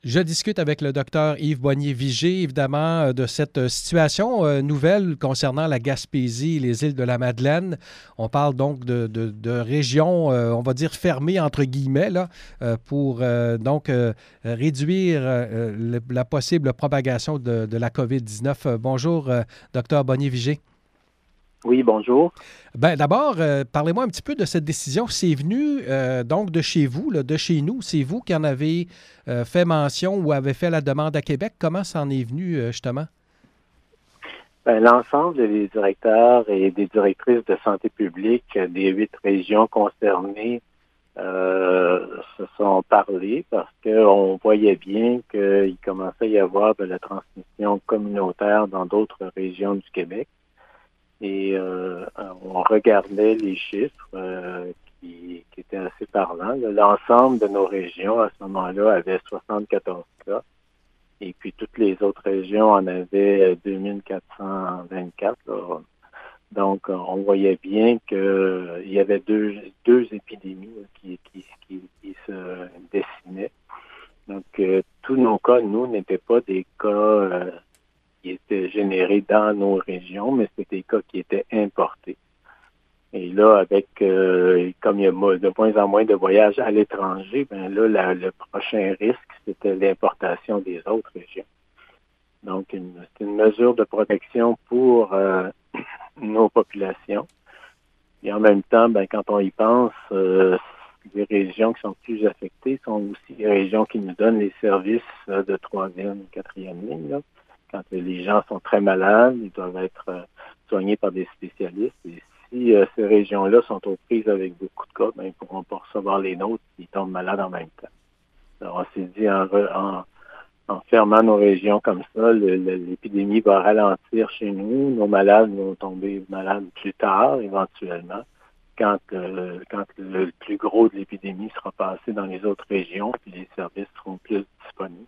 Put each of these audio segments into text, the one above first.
Je discute avec le docteur Yves Boignier-Vigé, évidemment, de cette situation nouvelle concernant la Gaspésie et les îles de la Madeleine. On parle donc de régions, on va dire fermées, entre guillemets, là, pour réduire la possible propagation de la COVID-19. Bonjour, docteur Boignier-Vigé. Oui, bonjour. Ben, d'abord, parlez-moi un petit peu de cette décision. C'est venu donc de chez vous, là, de chez nous. C'est vous qui en avez fait mention ou avez fait la demande à Québec. Comment ça en est venu, justement? Ben, l'ensemble des directeurs et des directrices de santé publique des 8 régions concernées se sont parlé parce qu'on voyait bien qu'il commençait à y avoir de la transmission communautaire dans d'autres régions du Québec. Et on regardait les chiffres qui étaient assez parlants. L'ensemble de nos régions, à ce moment-là, avait 74 cas. Et puis, toutes les autres régions en avaient 2424. Là. Donc, on voyait bien qu'il y avait deux épidémies là, qui se dessinaient. Donc, tous nos cas, nous, n'étaient pas des cas qui étaient générés dans nos régions, mais c'était des cas qui étaient importés. Et là, comme il y a de moins en moins de voyages à l'étranger, ben là, le prochain risque, c'était l'importation des autres régions. Donc, c'est une mesure de protection pour nos populations. Et en même temps, ben, quand on y pense, les régions qui sont plus affectées sont aussi les régions qui nous donnent les services de troisième, quatrième ligne. Là. Quand les gens sont très malades, ils doivent être soignés par des spécialistes. Et si ces régions-là sont aux prises avec beaucoup de cas, ben, ils ne pourront pas recevoir les nôtres s'ils tombent malades en même temps. Alors, on s'est dit, en fermant nos régions comme ça, l'épidémie va ralentir chez nous. Nos malades vont tomber malades plus tard, éventuellement, quand le plus gros de l'épidémie sera passé dans les autres régions, puis les services seront plus disponibles.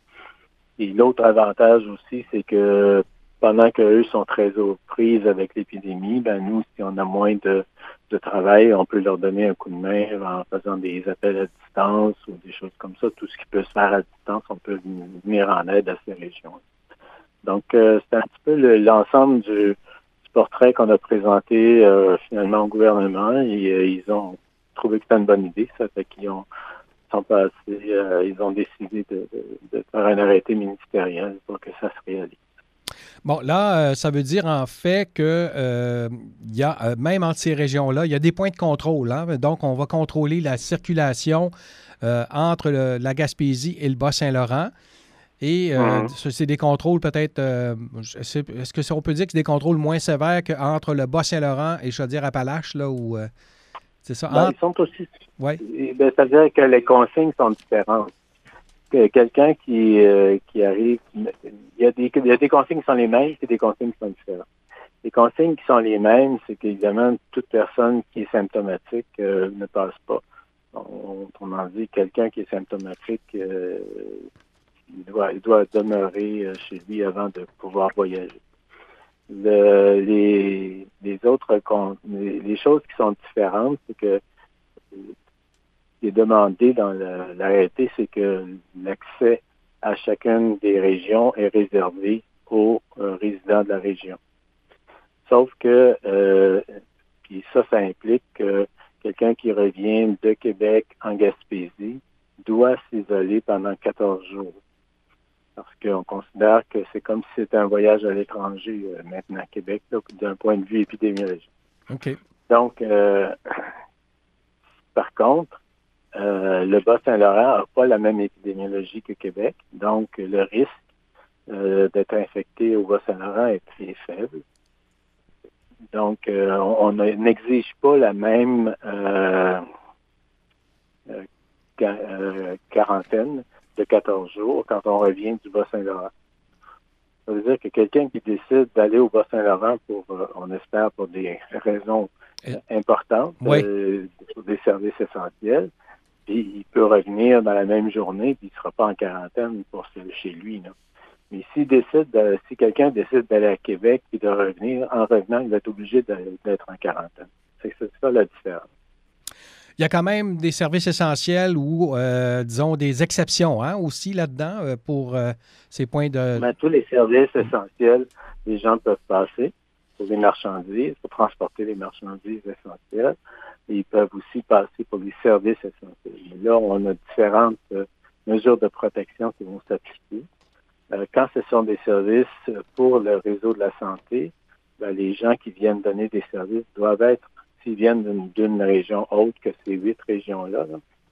Et l'autre avantage aussi, c'est que pendant qu'eux sont très aux prises avec l'épidémie, ben nous, si on a moins de travail, on peut leur donner un coup de main en faisant des appels à distance ou des choses comme ça. Tout ce qui peut se faire à distance, on peut venir en aide à ces régions. Donc, c'est un petit peu l'ensemble du portrait qu'on a présenté finalement au gouvernement et ils ont trouvé que c'était une bonne idée. Ça fait qu'ils sont passés, ils ont décidé de faire un arrêté ministériel pour que ça se réalise. Bon, là, ça veut dire en fait que il y a, même entre ces régions-là, il y a des points de contrôle. Hein? Donc, on va contrôler la circulation entre la Gaspésie et le Bas-Saint-Laurent. Et c'est des contrôles peut-être, est-ce que on peut dire que c'est des contrôles moins sévères qu'entre le Bas-Saint-Laurent et Chaudière-Appalaches, là, où c'est ça? Ben, ils sont aussi, ouais. ben, c'est-à-dire que les consignes sont différentes. Quelqu'un qui arrive, il y a des consignes qui sont les mêmes et des consignes qui sont différentes. Les consignes qui sont les mêmes, c'est qu'évidemment, toute personne qui est symptomatique ne passe pas. Autrement dit, quelqu'un qui est symptomatique, il doit demeurer chez lui avant de pouvoir voyager. Les choses qui sont différentes, c'est que qui est demandé dans l'arrêté, c'est que l'accès à chacune des régions est réservé aux résidents de la région. Sauf que, puis ça implique que quelqu'un qui revient de Québec en Gaspésie doit s'isoler pendant 14 jours. Parce qu'on considère que c'est comme si c'était un voyage à l'étranger maintenant à Québec, là, d'un point de vue épidémiologique. OK. Donc, par contre, le Bas-Saint-Laurent n'a pas la même épidémiologie que Québec, donc le risque d'être infecté au Bas-Saint-Laurent est très faible. Donc, on n'exige pas la même quarantaine de 14 jours quand on revient du Bas-Saint-Laurent. Ça veut dire que quelqu'un qui décide d'aller au Bas-Saint-Laurent on espère pour des raisons importantes, pour des services essentiels, puis il peut revenir dans la même journée, puis il ne sera pas en quarantaine pour chez lui. Là. Mais si quelqu'un décide d'aller à Québec et de revenir, en revenant, il va être obligé d'être en quarantaine. C'est ça la différence. Il y a quand même des services essentiels ou, disons, des exceptions aussi là-dedans pour ces points de... Mais tous les services essentiels, les gens peuvent passer pour les marchandises, pour transporter les marchandises essentielles. Et ils peuvent aussi passer pour les services essentiels. Mais là, on a différentes mesures de protection qui vont s'appliquer. Quand ce sont des services pour le réseau de la santé, ben, les gens qui viennent donner des services doivent être, s'ils viennent d'une région autre que ces 8 régions-là,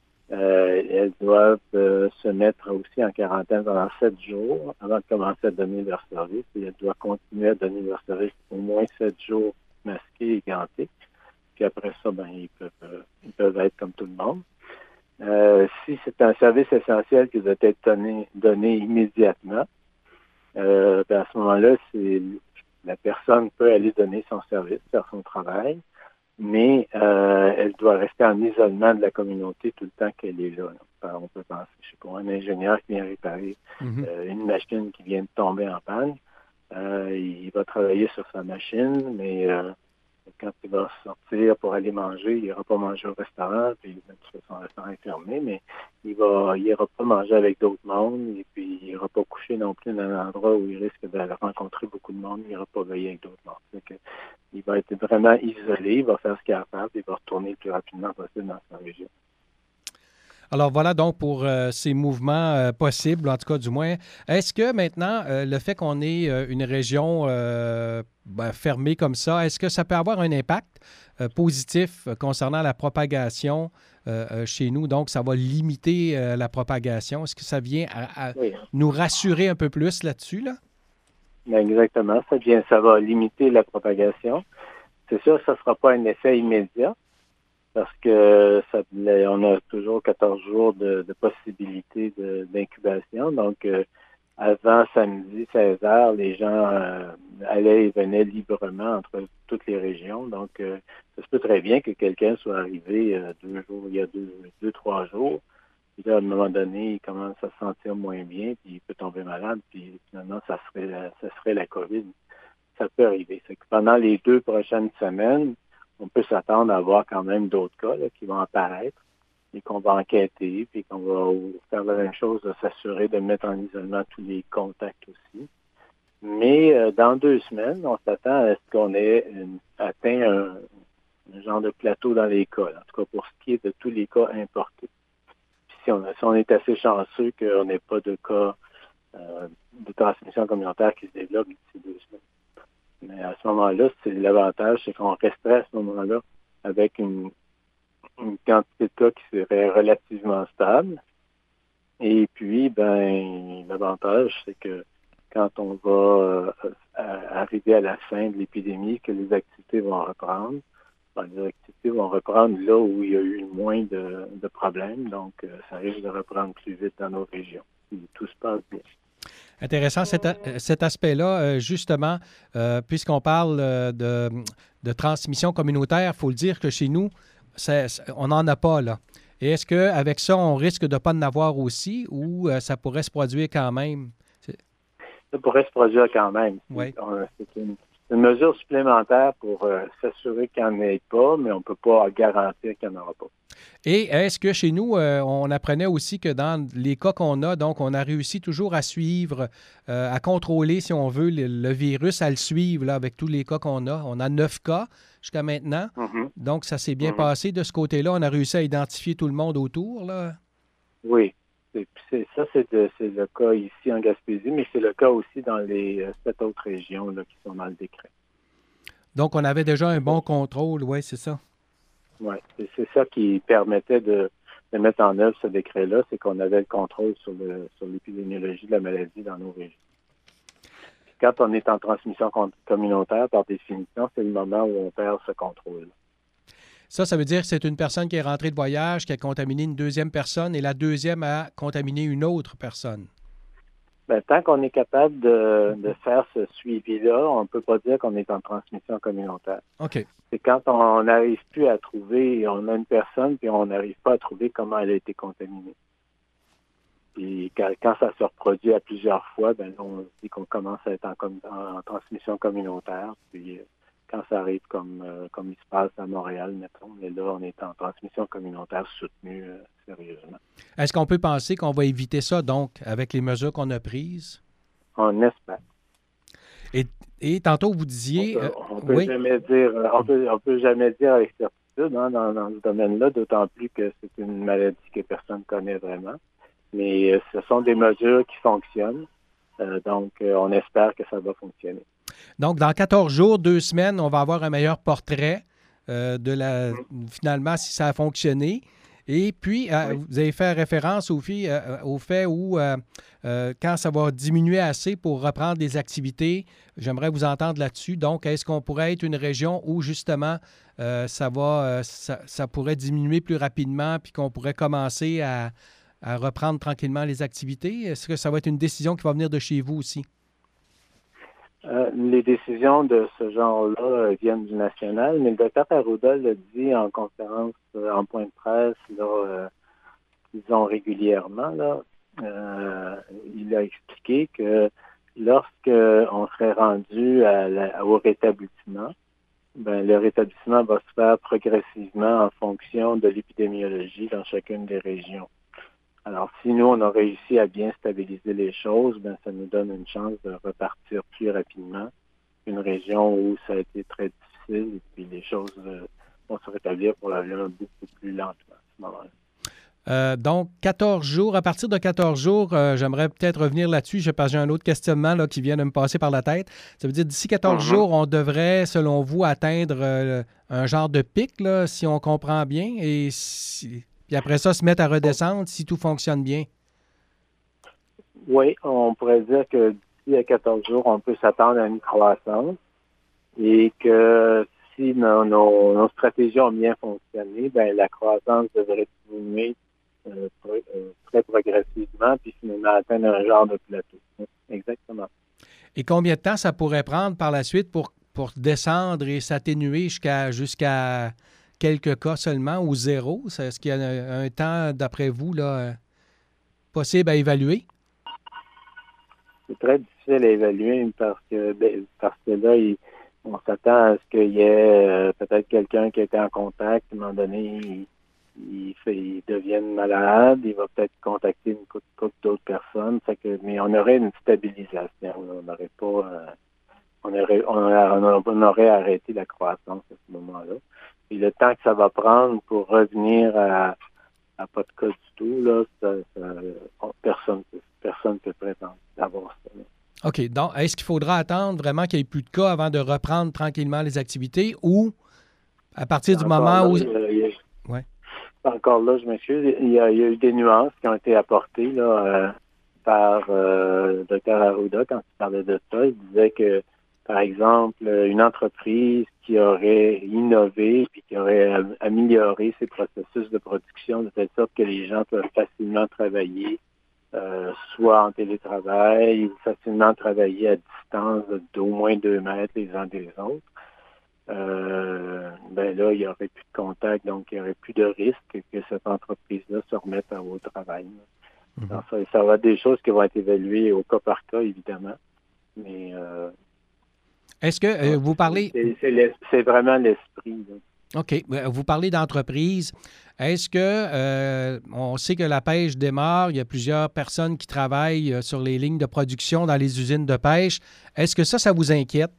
elles doivent se mettre aussi en quarantaine pendant 7 jours avant de commencer à donner leur service. Et elles doivent continuer à donner leur service au moins 7 jours masqués et gantés. Puis après ça, ben, ils peuvent être comme tout le monde. Si c'est un service essentiel qui doit être donné immédiatement, ben à ce moment-là, la personne peut aller donner son service, faire son travail, mais elle doit rester en isolement de la communauté tout le temps qu'elle est là. On peut penser, je sais pas, un ingénieur qui vient réparer une machine qui vient de tomber en panne. Il va travailler sur sa machine, mais quand il va sortir pour aller manger, il n'ira pas manger au restaurant, puis son restaurant est fermé, mais il ira pas manger avec d'autres mondes, et puis il n'ira pas coucher non plus dans un endroit où il risque de rencontrer beaucoup de monde, il n'ira pas veiller avec d'autres mondes. Donc, il va être vraiment isolé, il va faire ce qu'il a à faire, puis il va retourner le plus rapidement possible dans sa région. Alors voilà donc pour ces mouvements possibles, en tout cas du moins. Est-ce que maintenant, le fait qu'on ait une région fermée comme ça, est-ce que ça peut avoir un impact positif concernant la propagation chez nous? Donc, ça va limiter la propagation. Est-ce que ça vient à Oui. nous rassurer un peu plus là-dessus, là? Ben exactement. Ça va limiter la propagation. C'est sûr que ça ne sera pas un effet immédiat, parce que on a toujours 14 jours de possibilité d'incubation. Donc, avant samedi 16 heures, les gens allaient et venaient librement entre toutes les régions. Donc, ça se peut très bien que quelqu'un soit arrivé 2 jours, il y a 3 jours. Puis là, à un moment donné, il commence à se sentir moins bien, puis il peut tomber malade, puis finalement, ça serait la COVID. Ça peut arriver. C'est que pendant les 2 prochaines semaines, on peut s'attendre à avoir quand même d'autres cas là, qui vont apparaître et qu'on va enquêter, puis qu'on va faire la même chose, de s'assurer de mettre en isolement tous les contacts aussi. Mais dans 2 semaines, on s'attend à ce qu'on ait atteint un genre de plateau dans les cas, là. En tout cas pour ce qui est de tous les cas importés. Puis si on est assez chanceux qu'on n'ait pas de cas de transmission communautaire qui se développent d'ici 2 semaines. Mais à ce moment-là, c'est l'avantage, c'est qu'on resterait à ce moment-là avec une quantité de cas qui serait relativement stable. Et puis, ben, l'avantage, c'est que quand on va arriver à la fin de l'épidémie, que les activités vont reprendre, ben, les activités vont reprendre là où il y a eu le moins de problèmes. Donc, ça risque de reprendre plus vite dans nos régions. Et tout se passe bien. Intéressant cet aspect-là, justement, puisqu'on parle de transmission communautaire, il faut le dire que chez nous, on n'en a pas, là. Et est-ce qu'avec ça, on risque de ne pas en avoir aussi ou ça pourrait se produire quand même? Ça pourrait se produire quand même. Oui. C'est une mesure supplémentaire pour s'assurer qu'il n'y en ait pas, mais on ne peut pas garantir qu'il n'y en aura pas. Et est-ce que chez nous, on apprenait aussi que dans les cas qu'on a, donc on a réussi toujours à suivre, à contrôler, si on veut, le virus, à le suivre là, avec tous les cas qu'on a. On a 9 cas jusqu'à maintenant. Mm-hmm. Donc, ça s'est bien passé de ce côté-là. On a réussi à identifier tout le monde autour, là. Oui. C'est le cas ici en Gaspésie, mais c'est le cas aussi dans les 7 autres régions là, qui sont dans le décret. Donc, on avait déjà un bon contrôle, oui, c'est ça. Oui, c'est ça qui permettait de mettre en œuvre ce décret-là, c'est qu'on avait le contrôle sur l'épidémiologie de la maladie dans nos régions. Puis quand on est en transmission communautaire, par définition, c'est le moment où on perd ce contrôle. Ça veut dire que c'est une personne qui est rentrée de voyage, qui a contaminé une deuxième personne et la deuxième a contaminé une autre personne. Bien, tant qu'on est capable de faire ce suivi-là, on ne peut pas dire qu'on est en transmission communautaire. OK. C'est quand on n'arrive plus à trouver, on a une personne, puis on n'arrive pas à trouver comment elle a été contaminée. Puis quand ça se reproduit à plusieurs fois, ben on dit qu'on commence à être en transmission communautaire. Puis quand ça arrive comme il se passe à Montréal, mettons. Mais là, on est en transmission communautaire soutenue sérieusement. Est-ce qu'on peut penser qu'on va éviter ça, donc, avec les mesures qu'on a prises? On espère. Et tantôt, vous disiez... On peut oui. jamais dire, on peut jamais dire avec certitude dans ce domaine-là, d'autant plus que c'est une maladie que personne ne connaît vraiment. Mais ce sont des mesures qui fonctionnent. Donc, on espère que ça va fonctionner. Donc, dans 14 jours, 2 semaines, on va avoir un meilleur portrait finalement, si ça a fonctionné. Et puis, vous avez fait référence au fait où, quand ça va diminuer assez pour reprendre des activités, j'aimerais vous entendre là-dessus. Donc, est-ce qu'on pourrait être une région où, justement, ça pourrait diminuer plus rapidement puis qu'on pourrait commencer à reprendre tranquillement les activités? Est-ce que ça va être une décision qui va venir de chez vous aussi? Les décisions de ce genre-là viennent du national, mais le docteur Arruda l'a dit en conférence, en point de presse, disons régulièrement, il a expliqué que lorsqu'on serait rendu au rétablissement, le rétablissement va se faire progressivement en fonction de l'épidémiologie dans chacune des régions. Alors, si nous, on a réussi à bien stabiliser les choses, ça nous donne une chance de repartir plus rapidement. Une région où ça a été très difficile et puis les choses vont se rétablir probablement beaucoup plus lentement à ce moment-là. Donc, 14 jours. À partir de 14 jours, j'aimerais peut-être revenir là-dessus, parce que j'ai un autre questionnement là, qui vient de me passer par la tête. Ça veut dire d'ici 14 jours, on devrait, selon vous, atteindre un genre de pic, là, si on comprend bien, puis après ça, se mettre à redescendre si tout fonctionne bien. Oui, on pourrait dire que d'ici à 14 jours, on peut s'attendre à une croissance et que si nos stratégies ont bien fonctionné, la croissance devrait diminuer très progressivement puis finalement atteindre un genre de plateau. Exactement. Et combien de temps ça pourrait prendre par la suite pour descendre et s'atténuer jusqu'à quelques cas seulement ou zéro? Est-ce qu'il y a un temps, d'après vous, là, possible à évaluer? C'est très difficile à évaluer parce que là, on s'attend à ce qu'il y ait peut-être quelqu'un qui a été en contact, à un moment donné, il devienne malade, il va peut-être contacter une couple d'autres personnes. Mais on aurait une stabilisation. Là. On n'aurait pas on aurait arrêté la croissance à ce moment-là. Et le temps que ça va prendre pour revenir à pas de cas du tout, là, personne peut prétendre d'avoir ça. Là. OK. Donc, est-ce qu'il faudra attendre vraiment qu'il n'y ait plus de cas avant de reprendre tranquillement les activités ou à partir du moment où... Ouais. Encore là, je m'excuse, il y a eu des nuances qui ont été apportées là, par le Dr Arruda quand il parlait de ça. Il disait que, par exemple, une entreprise qui aurait innové puis qui aurait amélioré ses processus de production de telle sorte que les gens peuvent facilement travailler, soit en télétravail ou facilement travailler à distance d'au moins 2 mètres les uns des autres. Là, il n'y aurait plus de contact, donc il n'y aurait plus de risque que cette entreprise-là se remette au travail. Mm-hmm. Alors, ça va être des choses qui vont être évaluées au cas par cas, évidemment. Mais est-ce que vous parlez... C'est vraiment l'esprit. Là. OK. Vous parlez d'entreprise. Est-ce que on sait que la pêche démarre, il y a plusieurs personnes qui travaillent sur les lignes de production dans les usines de pêche. Est-ce que ça vous inquiète?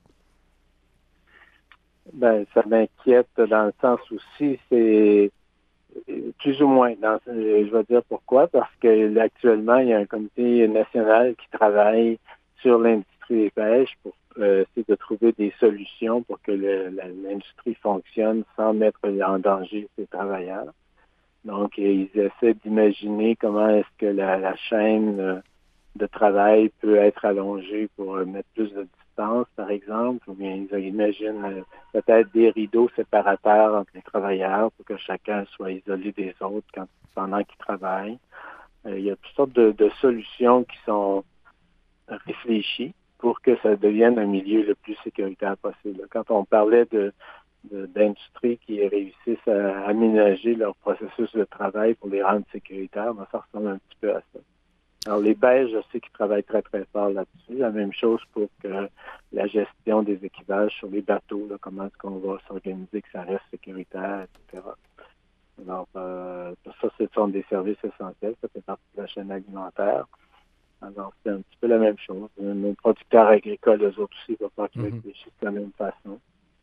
Ça m'inquiète dans le sens aussi, c'est plus ou moins. Je vais dire pourquoi, parce que actuellement, il y a un comité national qui travaille sur l'industrie des pêches pour essayer de trouver des solutions pour que l'industrie fonctionne sans mettre en danger ses travailleurs. Donc, ils essaient d'imaginer comment est-ce que la chaîne de travail peut être allongée pour mettre plus de distance, par exemple, ou bien ils imaginent peut-être des rideaux séparateurs entre les travailleurs pour que chacun soit isolé des autres pendant qu'ils travaillent. Il y a toutes sortes de solutions qui sont réfléchies pour que ça devienne un milieu le plus sécuritaire possible. Quand on parlait d'industries qui réussissent à aménager leur processus de travail pour les rendre sécuritaires, ça ressemble un petit peu à ça. Alors, les pêches, je sais qu'ils travaillent très, très fort là-dessus. La même chose pour que la gestion des équipages sur les bateaux, là, comment est-ce qu'on va s'organiser, que ça reste sécuritaire, etc. Alors, ça, ce sont des services essentiels. Ça fait partie de la chaîne alimentaire. Alors, c'est un petit peu la même chose. Nos producteurs agricoles, eux autres aussi, il va falloir qu'ils réfléchissent de la même façon.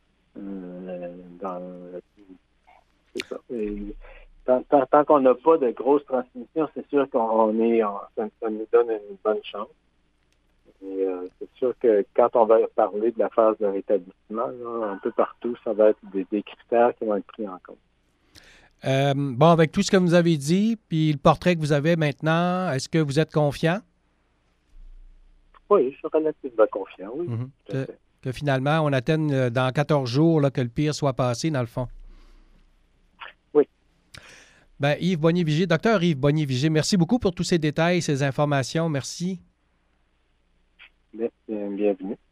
C'est ça. Et tant qu'on n'a pas de grosses transmissions, c'est sûr ça nous donne une bonne chance. Et c'est sûr que quand on va parler de la phase de rétablissement, là, un peu partout, ça va être des critères qui vont être pris en compte. Bon, avec tout ce que vous avez dit, puis le portrait que vous avez maintenant, est-ce que vous êtes confiant? Oui, je suis relativement confiant, oui. Que finalement, on atteigne dans 14 jours là, que le pire soit passé, dans le fond. Oui. Ben, Yves Bonnier-Vigé, docteur Yves Bonnier-Vigé, merci beaucoup pour tous ces détails, ces informations. Merci. Bienvenue.